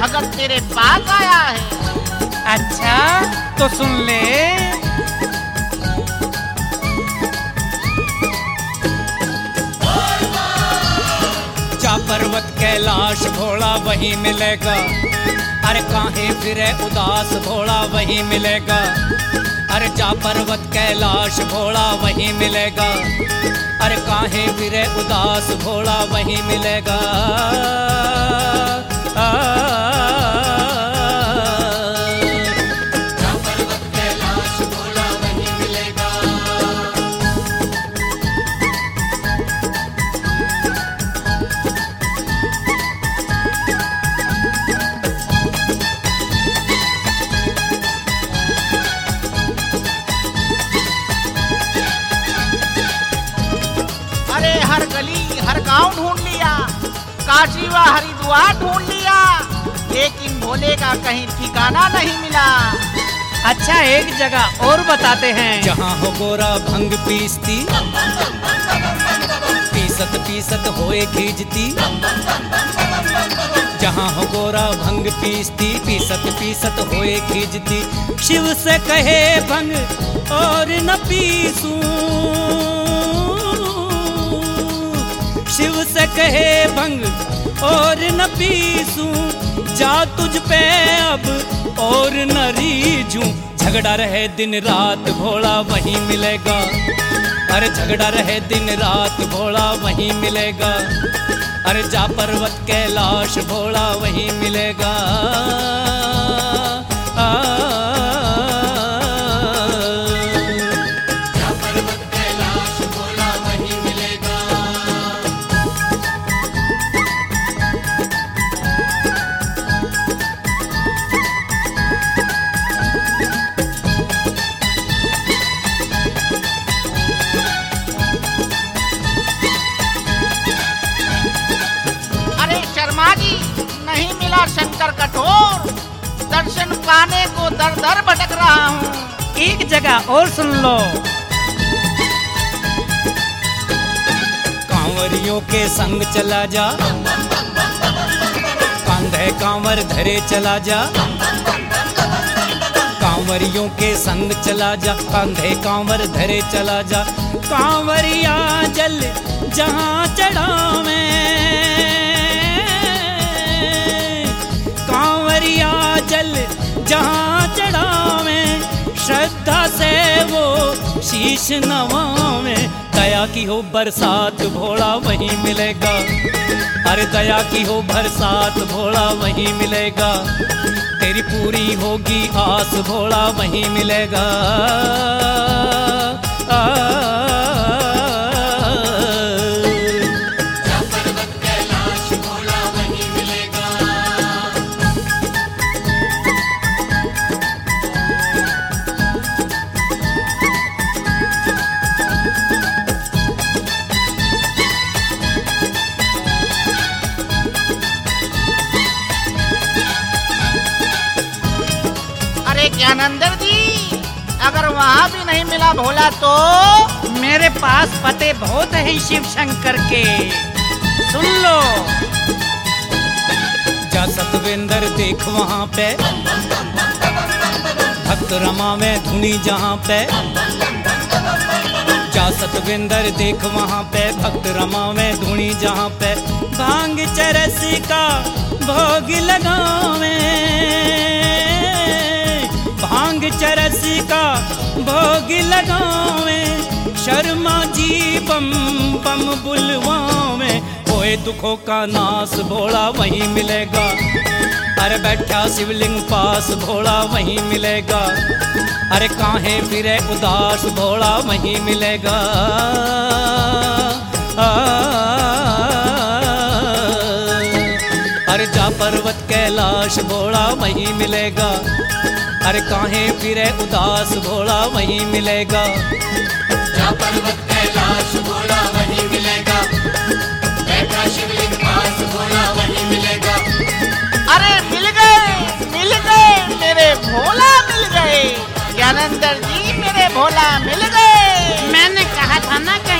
भगत तेरे पास आया है। अच्छा तो सुन ले। जा पर्वत कैलाश भोला वहीं मिलेगा, अरे काहे फिरे उदास भोला वहीं मिलेगा। अरे जा पर्वत कैलाश भोला वहीं मिलेगा, अरे काहे फिरे उदास भोला वहीं मिलेगा। हर गली हर गांव ढूंढ लिया, काशी व हरिद्वार ढूंढ लिया, लेकिन भोले का कहीं ठिकाना नहीं मिला। अच्छा एक जगह और बताते हैं। जहाँ हो गोरा भंग पीसती, पीसत पीसत होए खींचती। जहाँ हो गोरा भंग पीसती, पीसत पीसत होए खींचती। शिव से कहे भंग और न पीसूं, शिव से कहे भंग और न पीसूं। जा तुझ पे अब और न रीझूं। झगड़ा रहे दिन रात भोला वहीं मिलेगा, अरे झगड़ा रहे दिन रात भोला वहीं मिलेगा। अरे जा पर्वत कैलाश भोला वहीं मिलेगा। शंकर कठोर, दर्शन पाने को दर दर भटक रहा हूँ। एक जगह और सुन लो। कांवरियों के संग चला जा, कांधे कांवर धरे चला जा। कांवरियों के संग चला जा, कांधे कांवर धरे चला जा। कांवरिया जल जहाँ चढ़ावे, कांवरिया जल जहाँ चढ़ावे। श्रद्धा से वो शीश नवावे। दया की हो बरसात भोला वहीं मिलेगा, अरे दया की हो बरसात भोला वहीं मिलेगा। तेरी पूरी होगी आस भोला वहीं मिलेगा। ज्ञानंदर जी, अगर वहाँ भी नहीं मिला भोला तो मेरे पास पते बहुत हैं शिव शंकर के, सुन लो। जा सतविंदर देख वहाँ पे, भक्त रमा में धुनी जहाँ पे। जा सतविंदर देख वहाँ पे, भक्त रमा में धुनी जहाँ पे। भांग चरस का भोग लगावे, भांग चरस का भोग लगावे। शर्मा जी बम बम बुलवावे। होए दुखों का नाश भोला वहीं मिलेगा, अरे बैठा शिवलिंग पास भोला वहीं मिलेगा। अरे काहे फिरे उदास भोला वहीं मिलेगा। अरे जा पर्वत कैलाश भोला वहीं मिलेगा, अरे काहे फिरे उदास भोला वहीं मिलेगा। जा पर्वत कैलाश भोला वहीं मिलेगा, बैठा शिवलिंग पास भोला वहीं मिलेगा। अरे मिल गए मेरे भोला मिल गए। ज्ञानंदर जी मेरे भोला मिल गए। मैंने कहा था ना कि